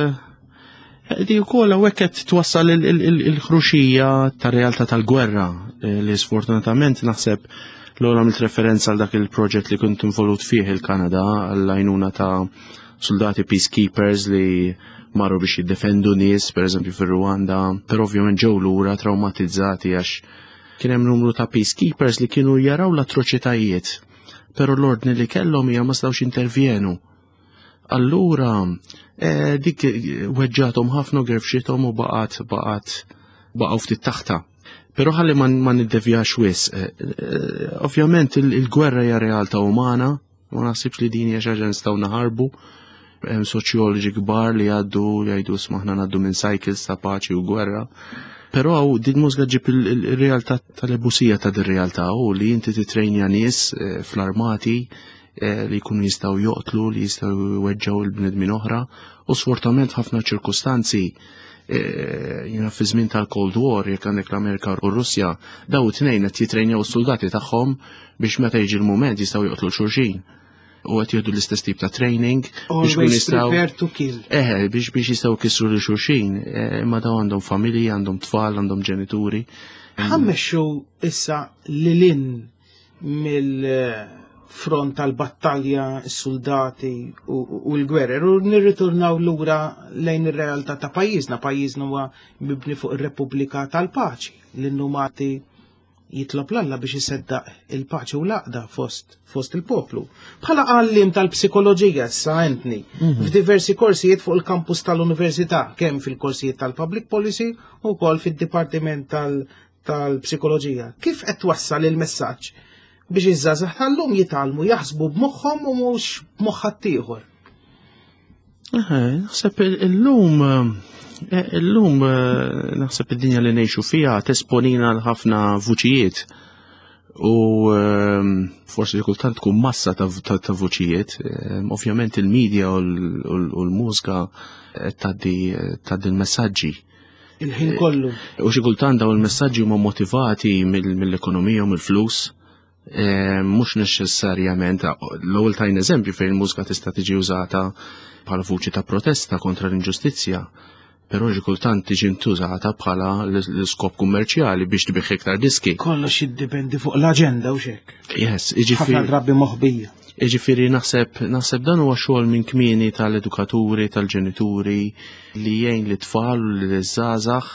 di wkoll hawnhekk qed twassal il-ħruxija tar-realtà tal-gwerra li sfortunatament naħseb l-ora mill referenza għal dak il-proġett li kont involut fih il-Kanada għall-għajnuna ta' soldati peacekeepers li marru biex jiddefendu nies, per eżempju fir-Rwanda, però ovvjament ġew lura traumatizzati għax kien hemm numru ta' peacekeepers li kienu jaraw l-atroċitajiet, però l-ordni li kellhom hija ma stawx intervjenu. Allura eh, dik weġġathom ħafna gerfxithom u baqgħet baqgħet baqgħu ftit taħta. Però ħalli ma niddevjax wis. Eh, eh, ovvjament il-gwerra hija realtà umana, ma naħsibx li din hija xi ħaġa nistgħu naħarbu. Hemm soċjoloġi kbar li għaddu jgħidu smaħna ngħaddu minn cycles ta' paċi u gwerra. Però din mużga ġib il-realtà tal-ebusija ta' dir-realtà u li inti titrejnja nies fl-armati li jkunu jistgħu joqtlu, li jistgħu jweġġgħu l-bnedmin oħra u sfortunatament ħafna ċirkustanzi jiena fi żmien tal-Cold War jekk għandek l-Amerika u r-Russja daw it-tnejn qed jitrejnjaw is-soldati tagħhom biex meta jiġi l-mument jistgħu joqtlu xulxin. U għet jgħidu l-istess tip ta' training biex kun jistaw eħe biex biex jistaw kissru li xulxin ma daw għandhom familji, għandhom tfal, għandhom ġenituri. Ħammexxu issa lilin mill-front tal-battalja s-soldati u l-gwerer u nirriturnaw lura lejn ir-realtà ta' pajjiżna. Pajjiżna huwa mibni fuq ir-Repubblika tal-Paċi l-innumati jitlob l-Alla biex jiseddaq il-paċi u l-aqda fost, fost il-poplu. Bħala għallim tal-psikoloġija sa' Anthony, f'diversi korsijiet fuq il-kampus tal-Università, kemm fil-korsijiet tal-Public Policy u kol fil-Dipartiment tal-Psikoloġija. Kif qed wassal il-messaġġ biex iż-żgħażagħ tal-lum jitalmu jaħsbu b'moħħhom u mhux b'moħħ ieħor? Naħseb illum Illum naħseb id-dinja li ngħixu fiha tesponina l-ħafna vuċijiet u forsi kultant tkun massa ta' vuċijiet. Ovvjament il-medja u l-mużika tgħaddi l-messaġġi. Il-ħin kollu. U xi kultant dawn il-messaġġi huma motivati mill-ekonomija u mill-flus. Mhux neċessarjament l-ewwel tajn eżempju fejn il-mużika tista' tiġi użata bħala vuċi ta' protesta kontra l-inġustizzja. Però ġi kultant tiġi ntużata bħala l-iskop kummerċjali biex tbieħ iktar diski. Kollox jiddependi fuq l-aġenda u xek. Yes, iġifieri. Ħafna drabi moħbija. Iġifieri naħseb naħseb dan huwa xogħol minn kmieni tal-edukaturi, tal-ġenituri li jgħin li tfal u li żgħażagħ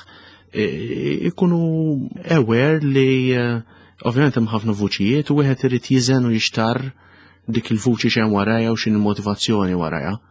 ikunu aware li ovvjament hemm ħafna vuċijiet u wieħed irid jiżen u jixtar dik il-vuċi x'hemm warajja u x'in il-motivazzjoni warajja.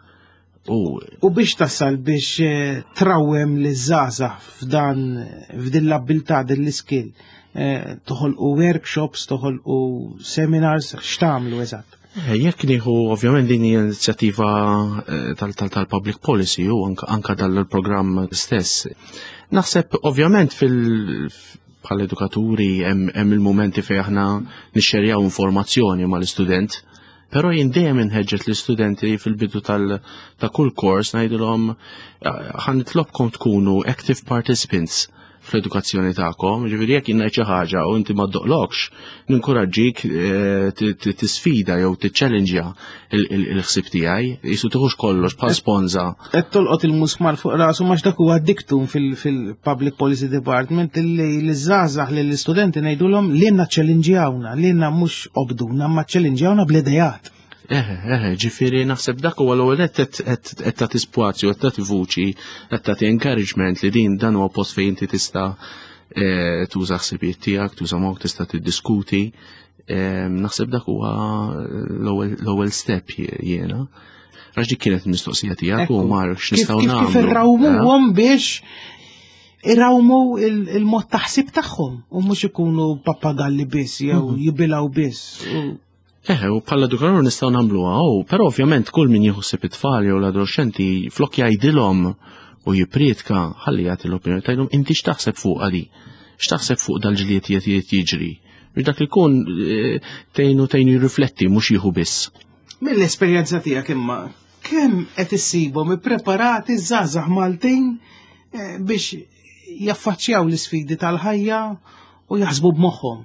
U biex tasal biex trawem li żgħażagħ f'dan f'din l-abilità din l-iskill toħolqu workshops, toħolqu seminars, x'tagħmlu eżatt? Jekk nieħu ovvjament din hija inizjattiva tal-public policy u anke dal-programm stess. Naħseb ovvjament fil bħal edukaturi hemm il-momenti fejn aħna nixxerjaw informazzjoni mal-istudent. Però jien dejjem inħeġġeġ l-istudenti fil-bidu ta' kull kors ngħidulhom ħan nitlobkom tkunu active participants fl-edukazzjoni tagħkom, ġifieri jekk jien ngħid xi ħaġa u inti ma ddoqlokx, ninkoraġġik tisfida jew tiċċallenġja il-ħsieb tiegħi, qisu tieħux kollox bħal sponża. Qed tolqot il-musmar fuq rasu għax dak huwa diktum fil-Public Policy Department li l-żgħażagħ lill-istudenti ngħidulhom li naċċellenġjawna, li mhux obduna ma ċċellenġjawna bl-idejat. Eħe, eħe, ġifieri naħseb dak huwa l-ewwel qed qed tagħti spazju, qed tagħti vuċi, qed tagħti encouragement li din dan huwa post fejn inti tista' tuża ħsibijiet tiegħek, tuża mod tista' tiddiskuti. Naħseb dak huwa l-ewwel step jiena. Għax dik kienet il-mistoqsija tiegħek u mar x'nistgħu nagħmlu. Kif irrawmuhom biex irawmu il-mod taħsib tagħhom u mhux ikunu pappagalli biss jew jibilgħu biss. Eħe, u bħala edukatur nistgħu nagħmluha, però ovvjament kull min jieħu ħsieb it-tfal jew l-adolescenti flok jgħidilhom u jipprietka ħalli jagħti l-opinjoni tgħidhom inti x'taħseb fuq għadi, x'taħseb fuq dal-ġlied jiet jiġri. Biex dak li jkun tgħinu tgħinu jirrifletti mhux jieħu biss. Mill-esperjenza tiegħek imma kemm qed issibhom ippreparati żgħażagħ Maltin biex jaffaċċjaw l-isfidi tal-ħajja u jaħsbu b'moħħhom.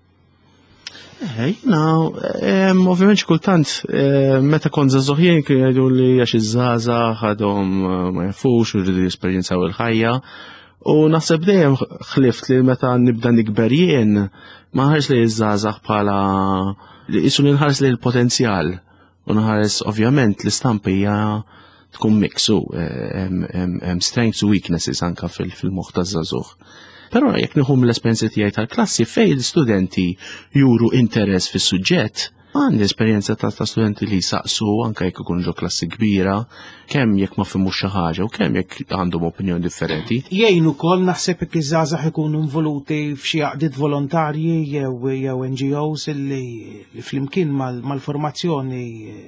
Jina, ovvijament kultant, meta kon zazoħjien kien jgħidu li għax iż-żgħażagħ għadhom ma jafux u jridu jesperjenzaw il-ħajja. U naħseb dejjem ħlift li meta nibda nikber jien ma ħares li iż-żgħażagħ bħala li qisu li nħares li l-potenzjal u nħares ovvjament l-istampija tkun mixu hemm strengths u weaknesses anke fil-moħħ taż-żagħżugħ. Però jekk nieħu mill-esperjenza tiegħi tal-klassi fejn l-istudenti juru interess fis-suġġett, għandi esperjenza ta' studenti li jsaqsu anke jekk ikunu ġo klassi kbira, kemm jekk ma fhimux xi ħaġa u kemm jekk għandhom opinjoni differenti. Jgħin ukoll naħseb jekk iż-żgħażagħ ikunu involuti f'xi għaqdiet volontarji jew jew N G Os li flimkien mal-formazzjoni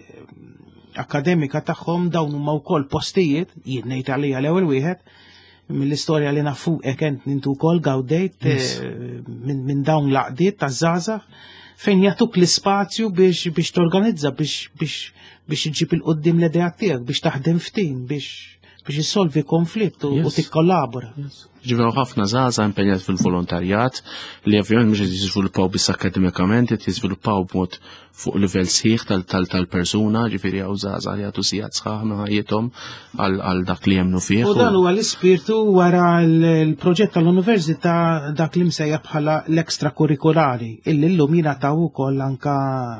akademika tagħhom dawn huma wkoll postijiet jien ngħid għalija l-ewwel wieħed mill-istorja li nafu ekent nintu kol gawdejt minn dawn laqdiet ta' żgħażagħ fejn jagħtuk l-ispazju biex biex torganizza biex biex biex iġib il-qoddim l-idejat tiegħek biex taħdem f'tim biex biex issolvi konflitt u tikkollabora. Ġivew ħafna żgħażagħ impenjat fil-volontarjat li ovvjament mhux qed jiżviluppaw biss akademikament, qed jiżviluppaw b'mod fuq livell sħiħ tal-persuna, ġifieri hawn żgħażagħ li jagħtu sigħat sħaħ minn ħajjithom għal dak li jemmnu fih. U dan huwa l-ispirtu wara l-proġett tal-Università dak li msejjaħ bħala l-ekstrakurrikulari illi llum jingħataw ukoll anke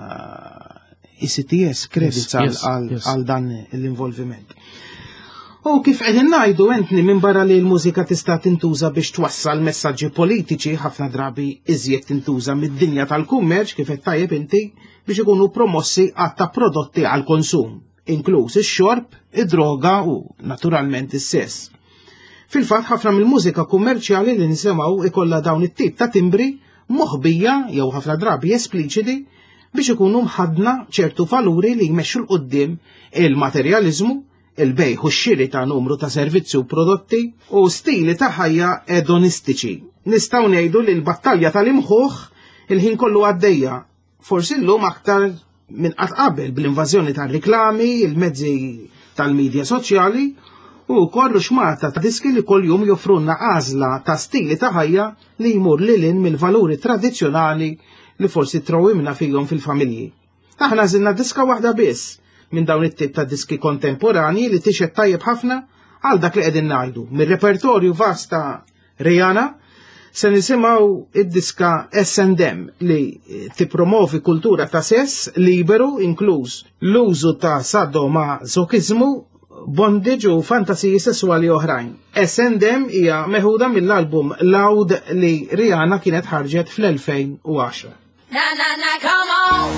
I C T S credits għal dan l-involviment. U kif qegħdin ngħidu entni minn barra li l-mużika tista' tintuża biex twassal messaġġi politiċi ħafna drabi iżjed tintuża mid-dinja tal-kummerċ kif qed tajjeb inti biex ikunu promossi għatta prodotti għal konsum, inkluż ix-xorb, id-droga u naturalment is-sess. Fil-fatt ħafna mill-mużika kummerċjali li nisimgħu ikollha dawn it-tip ta' timbri moħbija jew ħafna drabi espliċiti biex ikunu mħadna ċertu valuri li jmexxu l-qudiem il-materjaliżmu, il-bejħ u x-xiri ta' numru ta' servizzi u prodotti u stili ta' ħajja edonistiċi. Nistgħu ngħidu li l-battalja tal-imħuħ il-ħin kollu għaddejja, forsi llum aktar minn qatt qabel bl-invażjoni tar-riklami, il-mezzi tal-medja soċjali u kollu xmarta ta' diski li kuljum joffrunna għażla ta' stili ta' ħajja li jmur lilin mill-valuri tradizzjonali li forsi trowimna fihom fil-familji. Aħna żilna diska waħda biss minn dawn it-tip ta' diski kontemporani li tixed tajjeb ħafna għal dak li qegħdin ngħidu. Mir-repertorju vasta Rihanna se nisimgħu id-diska S and M li tippromovi kultura ta' sess liberu inkluż l-użu ta' sadomasochiżmu, bondage u fantasiji sessuali oħrajn. S and M hija meħuda mill-album Loud li Rihanna kienet ħarġet fl-elfejn u għaxra. Na na na come on.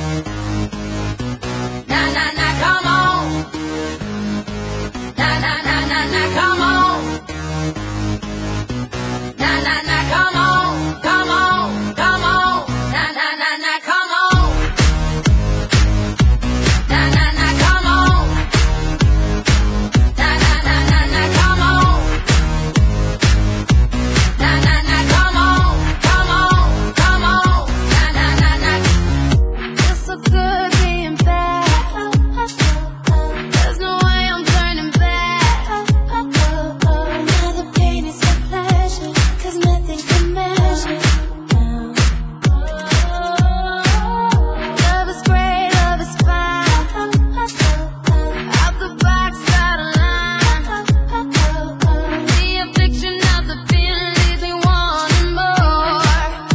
Na na na come on. Na na na na na come on. Na na na come on. Come on. Come on. Na na na na come on. Na na na come on. Na na na na na come on. Na na na come on. Come on. Come on. Na na na na. It's so good being bad. There's no way I'm turning back. Now the pain is a pleasure, 'cause nothing can measure. Love is great, love is fine. Out the box, out of line. The affliction of the feeling leaves me wanting more.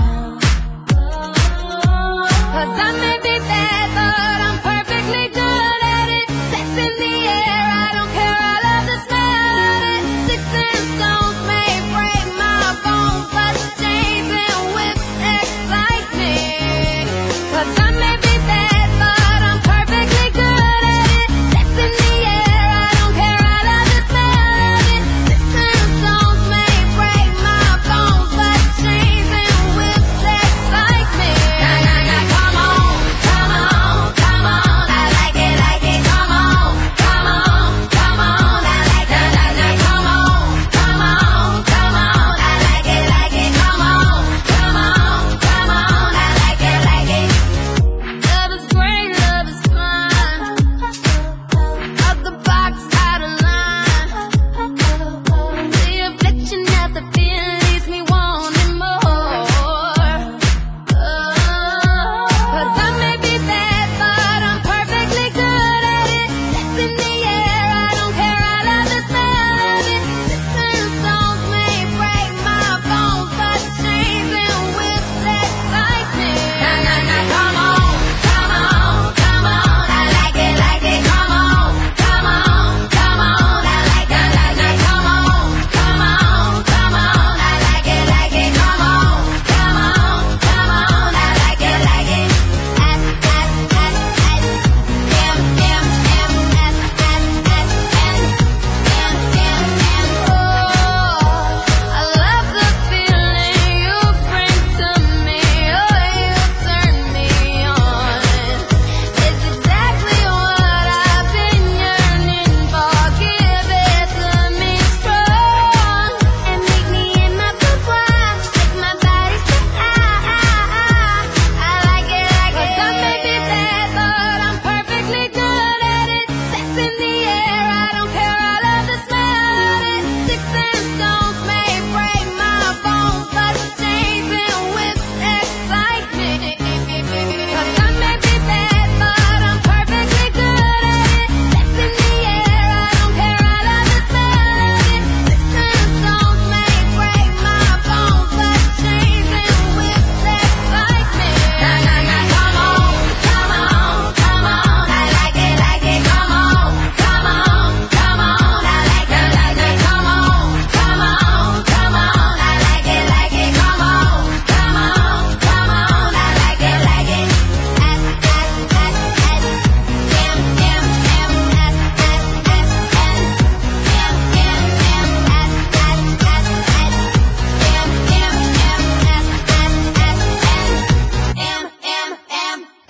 'Cause I may be bad, but I'm perfectly good at it. Sex in the air, I don't care, I love the smell of it. Sticks and stones may break my bones, but chains and whips excite me. 'Cause I may be bad, but I'm perfectly good at it. Sex in the air, I don't care, I love the smell of it. Sticks and stones may break my bones, but chains and whips excite me. Na na na, come on.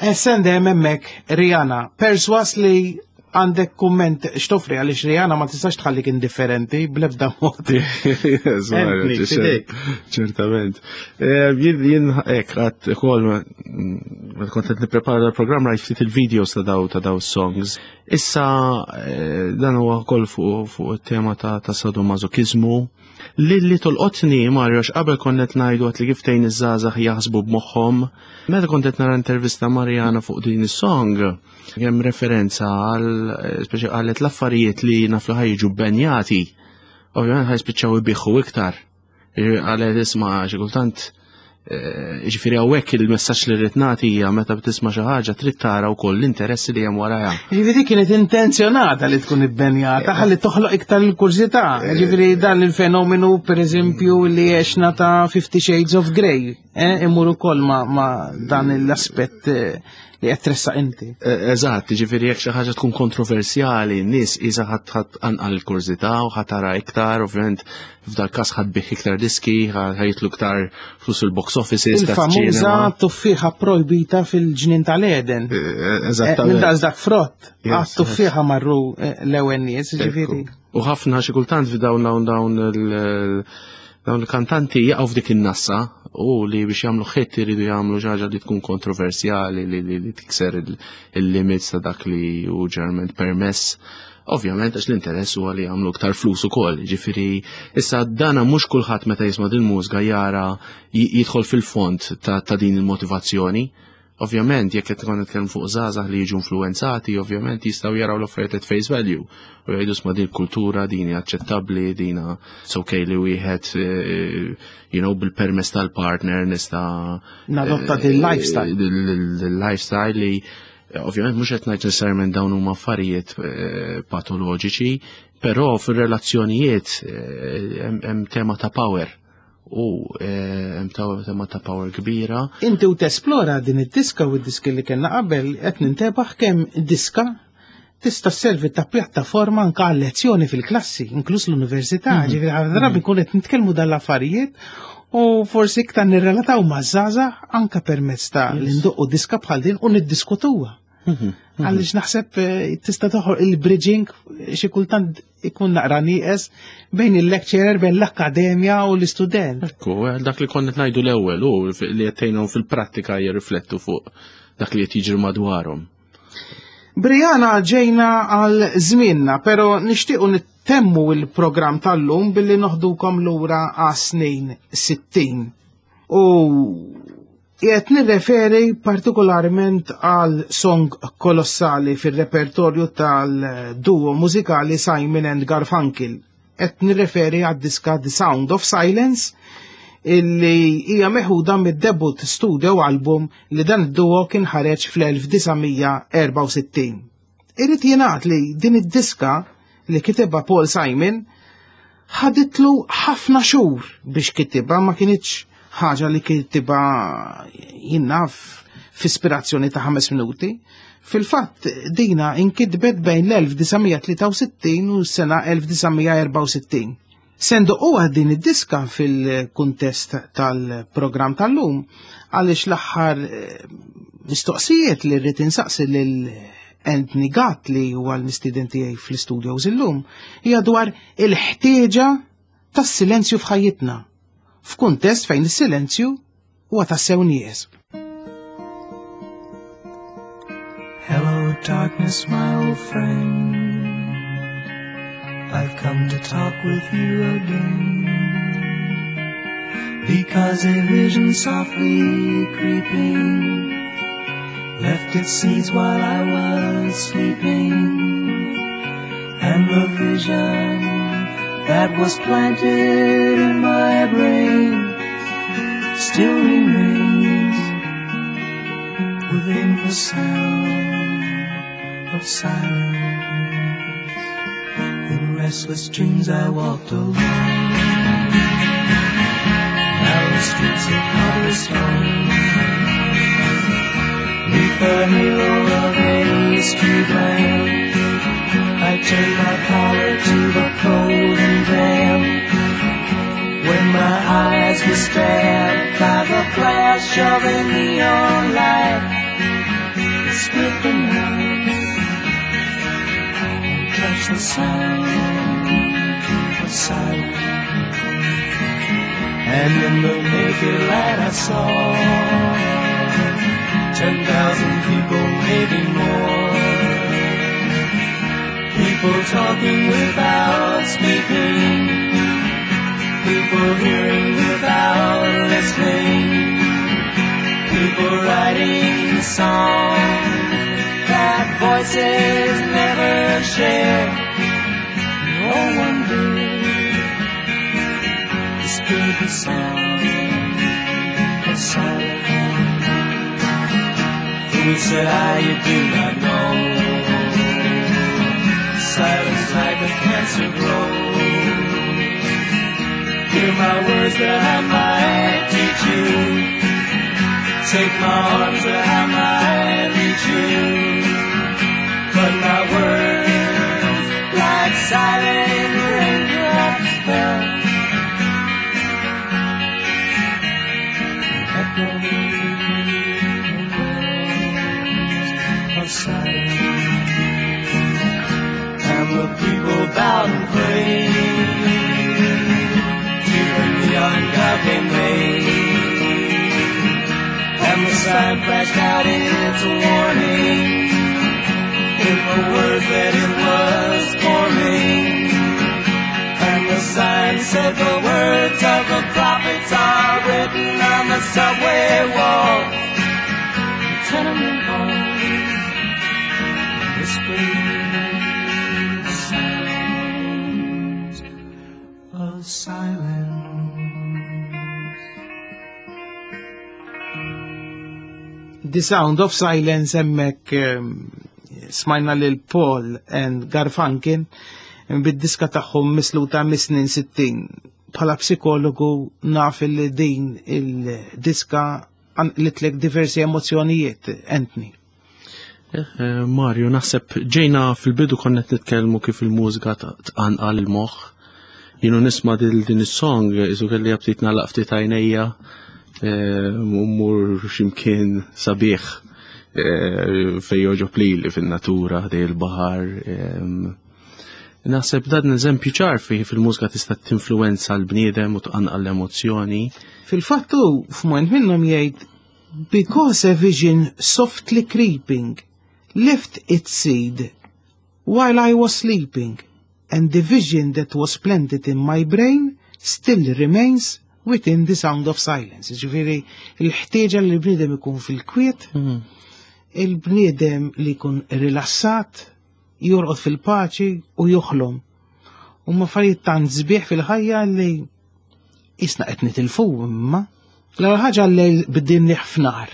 Essendem hemmhekk Rihanna, perswas li għandek kumment xtofri għaliex Rihanna ma tistax tħallik indifferenti bl-ebda mod. Entni, fidejk. Ċertament. Eh, Jien jien hekk għad ukoll ma kont qed nipprepara l-programm rajt ftit il-videos ta' daw ta' daw songs. Issa eh, dan huwa wkoll fuq fuq it-tema ta' ta' sadomasochizmu. Li li tolqotni Mario x'qabel konnet ngħidu għat li kif tgħin iż-żgħażagħ jaħsbu b'moħħhom. Meta kont qed nara intervista ma' Rihanna fuq din is-song, hemm referenza għal speċi qalet l-affarijiet li naflu ħajġu benjati. Ovvjament ħajspiċċaw ibiħħu iktar. Qalet isma' xi kultant ġifieri hawnhekk il-messaġġ li rrid nagħti hija meta btisma' xi ħaġa trid tara wkoll l-interessi li hemm warajha. Ġifieri kienet intenzjonata li tkun ibbenjata ħalli toħloq iktar il-kurzità. Ġifieri dan il-fenomenu pereżempju li għexna ta' Fifty Shades of Grey, imur ukoll ma' dan l-aspett li qed tressaq inti. Eżatt, ġifieri jekk xi ħaġa tkun kontroversjali, n-nies isa ħadd ħadd anqal il-kurzità u ħadd tara iktar, ovvjament f'dal każ ħadbih iktar diski, ħajtlu iktar flus il-box offices. Il-famuża tuffiħa projbita fil-ġnien tal-Eden. Eżattament. Minn dak frott, għat tuffiħa marru l-ewwel nies, ġifieri. U ħafna xi kultant f'dawn dawn dawn dawn il-kantanti jaqgħu f'dik in-nassa u li biex jagħmlu ħitt iridu jagħmlu xi ħaġa li tkun kontroversjali li tikser il-limits ta' dak li hu ġerment permess. Ovvjament għax l-interess huwa li jagħmlu iktar flus ukoll, ġifieri issa dana mhux kulħadd meta jisma' din mużika jara jidħol fil-fond ta' din il-motivazzjoni. Ovvjament jekk qed tkun nitkellem fuq żgħażagħ li jiġu influenzati, ovvjament jistgħu jaraw l-offerta at face value u jgħidu sma' din kultura din hija aċċettabbli, din sokej li wieħed you know bil-permess tal-partner nista' nadotta din lifestyle. Din-lifestyle li ovvjament mhux qed ngħid necessarjament dawn huma affarijiet patoloġiċi, però fir-relazzjonijiet hemm tema ta' power. U hemm tema ta' power kbira. Inti u tesplora din id-diska u d-diski li kellna qabel qed nintebaħ kemm id-diska tista' sservi ta' pjattaforma anke għal lezzjoni fil-klassi, inkluż l-università, ġifieri ħafna drabi nkun qed nitkellmu dal-affarijiet u forsi iktar nirrelataw maż-żgħażagħ anke permezz ta' li ndoqqu diska bħal din u niddiskutuha. Għaliex naħseb tista' toħroq il-bridging xi kultant ikun naqra nieqes bejn il-lecturer bejn l-akkademja u l-istudent. Ekku, dak li konna ngħidu l-ewwel u li qed tgħinhom fil-prattika jirriflettu fuq dak li qed jiġri madwarhom. Briana ġejna għal żmienna, però nixtiequ nittemmu il-programm tal-lum billi noħdukom lura għas snin sittin. U qiegħed nirreferi partikolarment għal song kolossali fir-repertorju tal-duo mużikali Simon and Garfunkel. Qed nirreferi għad-diska The Sound of Silence illi hija meħuda mid-debut studio album li dan id-duo kien ħareġ fl-elf tisa' erba' u sittin. Irid jingħad li din id-diska li kitibha Paul Simon ħaditlu ħafna xhur biex kitibha, ma kienitx ħaġa li kitibha jinnaf f'ispirazzjoni ta' ħames minuti. Fil-fatt dina inkitbet bejn l-elf tisa' tlieta u sittin u s-sena elf tisa' erba' u sittin. Sendu huwa din id-diska fil-kuntest tal-programm tal-lum għaliex l-aħħar mistoqsijiet li rrid insaqsi lil Anthony Gatt li huwa l-mistiden tiegħi fl-istudios illum hija dwar il-ħtieġa tas-silenzju f'ħajjitna f'kuntest fejn is-silenzju huwa tassew nieqes. Hello darkness my old friend, I've come to talk with you again, because a vision softly creeping left its seeds while I was sleeping, and the vision that was planted in my brain still remains within the sound of silence. In restless dreams I walked alone, narrow streets of cobblestone, neath the halo of a street lamp. I turned my collar to the cold and damp, when my eyes were stabbed by the flash of a neon light. sound of silence. And in the naked light I saw ten thousand people, maybe more. People talking without speaking, people hearing without listening, people writing songs that voices never share. No one did disturb the sound of silence. Who said I, you do not know? Silence like a cancer grows. Hear my words that I might teach you. Take my arms that I might reach you. But my words, like silent raindrops, fell, echoing the wells of silence. And the people bowed and prayed to the neon God they made. And the sign flashed out its warning in the words that it was forming. And the sign said the words of the prophets are written on the subway walls, the tenement halls, whispering sounds of silence. The Sound of Silence emmek um, smajna lil Paul and Garfunkel bid-diska tagħhom misluta mis-snin sittin. Bħala psikologu naf li din il-diska litlek diversi emozjonijiet, Anthony. Mario, naħseb ġejna fil-bidu konnet nitkellmu kif il-mużika tqanqal il-moħħ. Jienu nisma' din is-song isu kelli jabtit nagħlaq ftit għajnejja mmur x'imkien sabiħ fejn joġob lili fin-natura dej il-baħar. Naħseb dan eżempju ċar fih fil-mużika tista' tinfluwenza l-bniedem u tqanqal l-emozzjoni. Fil-fattu f'mument minnhom jgħid because a vision softly creeping left its seed while I was sleeping, and the vision that was planted in my brain still remains within the sound of silence. Ġifieri il-ħtieġa li l-bniedem ikun fil-kwiet, il-bniedem li jkun rilassat, jorqod fil-paċi u joħlom. Huma affarijiet tant sbieħ fil-ħajja li isna qed nitilfu imma l-ewwel ħaġa l-lejl bid-din f'nar.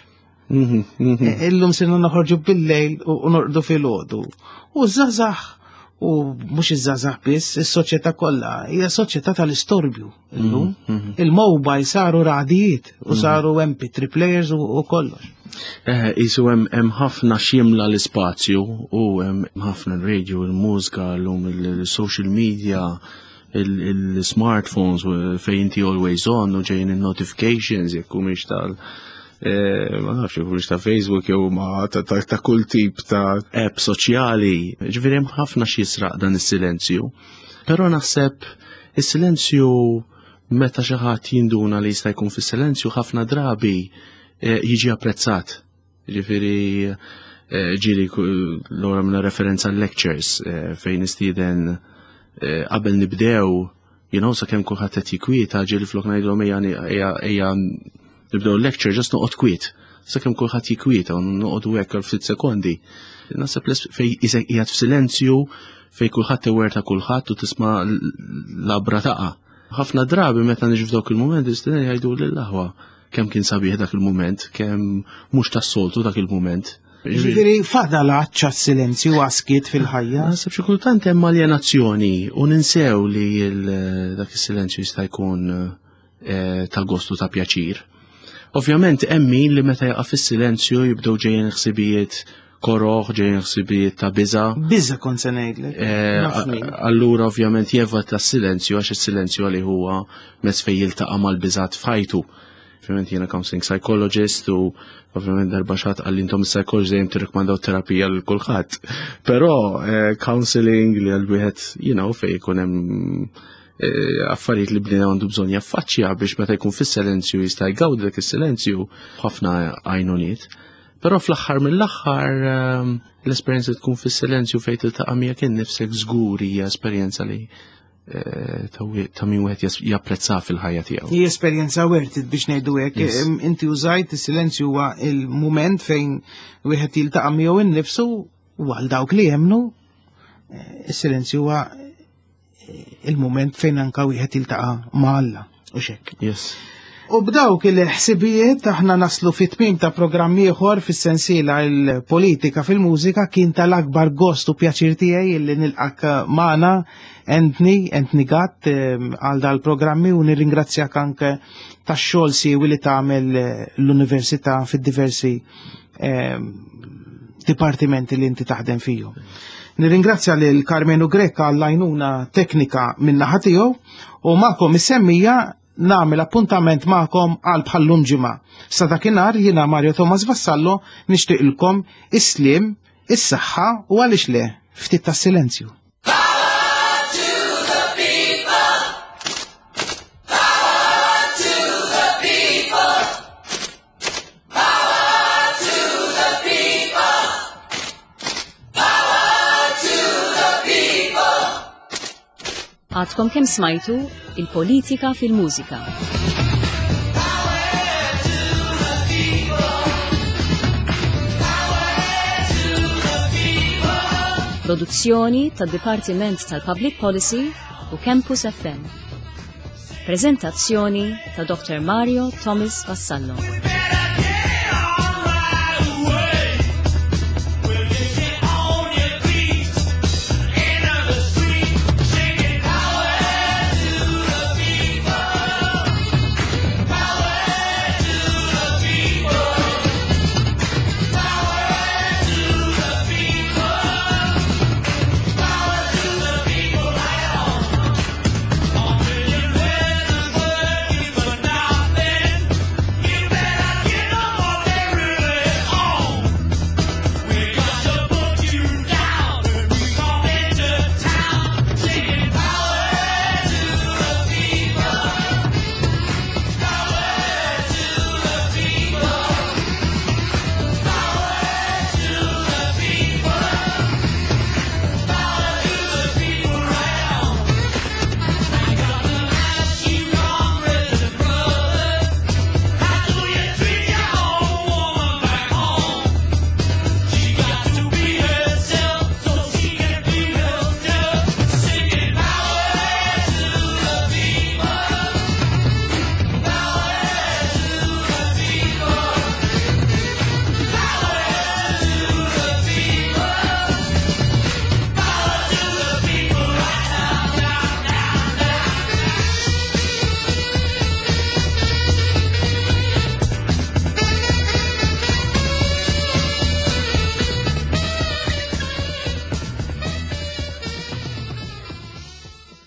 Illum sirna noħorġu bil-lejl u norqdu fil-għodu. U żgħażagħ u mhux iż-żgħażagħ biss, is-soċjetà kollha hija soċjetà tal-istorbju illum. Il-mobile saru radijiet u saru M P three players u kollox. Isu hemm ħafna x'jimla l-ispazju u hemm ħafna radio, il-mużika, llum il-social media, il-smartphones fejn inti always on u ġejjin il-notifications jekk mhix tal ma nafx jekk ta' Facebook jew ma ta' kull tip ta' app soċjali. Ġifieri hemm ħafna xi jisraq dan is-silenzju. Però naħseb is-silenzju meta xi ħadd jinduna li jista' jkun fis-silenzju ħafna drabi jiġi apprezzat. Ġifieri ġieli l-ora minna referenza l-lectures fejn istieden qabel nibdew, you know, sakemm kulħadd qed jikwieta ġieli flok ngħidulhom ejja nibdew l-lecture ġast noqgħod kwiet. Sakemm kulħadd jikwieta u noqogħdu hekk għal ftit sekondi. Naħseb fejn qiegħed f'silenzju fejn kulħadd iwerta kulħadd u tisma' l-labra taqa'. Ħafna drabi meta niġi f'dawk il-mument istieden jgħidu lill-aħwa kemm kien sabiħ dak il-mument, kemm mhux tas-soltu dak il-mument. Ġifieri fadal għaċċa s-silenzju għaskiet fil-ħajja. Naħseb xi kultant hemm aljenazzjoni u ninsew li dak is-silenzju jista' jkun ta' gostu ta' pjaċir. Ovvjament hemm min li meta jaqa' fis-silenzju jibdew ġejjin ħsibijiet koroħ, ġejjin ħsibijiet ta' biża'. Biża' kont se ngħidlek. Allura ovvjament jevita s-silenzju għax is-silenzju għalih huwa mezz fejn jiltaqa' mal-biżgħat f'ħajtu. Ovvjament jiena counseling psychologist u ovvjament darba xat għall-intom psychology dejjem tirrekmandaw terapija l kulħadd. Però eh, counseling li għal wieħed, you know, fejn ikun hemm eh, affarijiet li bnina għandu bżonn jaffaċċja biex meta jkun fis-silenzju jista' jgawdi dak is-silenzju ħafna għajnuniet. Però fl-aħħar mill-aħħar eh, l-esperjenza tkun fis-silenzju fejn tiltaqa' miegħek innifsek żgur hija esperjenza li ta' min wieħed japprezza fil-ħajja tiegħu. Hi esperjenza wertit biex ngħidu hekk. Yes. Inti użajt is-silenzju huwa il-mument fejn wieħed jiltaqa' miegħu innifsu u għal dawk li jemnu is-silenzju huwa il-mument fejn anke wieħed jiltaqa' ma' Alla u x'hekk. Yes. U b'dawk il-ħsibijiet aħna naslu fit-tmiem ta' programm ieħor fis-sensiela il-politika fil-mużika kien tal-akbar gost u pjaċir tiegħi li nilqak magħna Anthony, Anthony Gatt għal dal-programmi u nirringrazzjak anke tax-xogħol siewi li tagħmel l-università fid-diversi dipartimenti li inti taħdem fihom. Nirringrazzja lil Carmenu Greca għall-għajnuna teknika min-naħa tiegħu u magħkom is-semmija nagħmel appuntament magħkom għal bħallum ġimgħa. Sa dakinhar jiena Mario Thomas Vassallo nixtieqilkom is-sliem, is-saħħa u għaliex le ftit ta' silenzju. Għadkom kemm smajtu il-politika fil-mużika. Produzzjoni tad-Dipartiment tal-Public Policy u Campus F M. Prezentazzjoni ta' Doktor Mario Thomas Vassallo.